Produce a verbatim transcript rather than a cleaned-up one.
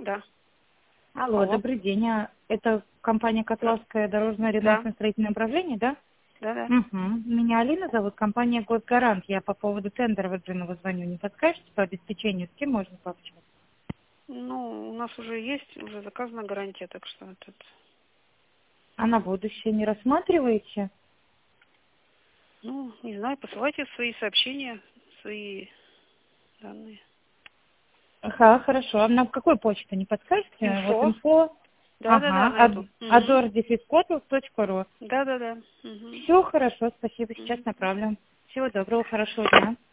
Да. Алло, Алло. добрый день. А Это компания «Котловское дорожное ремонтное строительное управление», да? Да, да. Угу. Меня Алина зовут, компания «Госгарант». Я по поводу тендера выигранного звоню. Не подскажете по обеспечению, с кем можно пообщаться? Ну, у нас уже есть, уже заказана гарантия, так что тут... А на будущее не рассматриваете? Ну, не знаю, посылайте свои сообщения, свои данные. Ага, хорошо. А на какой почте не подскажете? Вот Инфо. инфо. Да, да, да, Ага, на эту. Угу. адор дефис котл точка ру. Да, да, да. Угу. Все хорошо, спасибо. Сейчас Угу. направлю. Всего доброго, хорошего дня.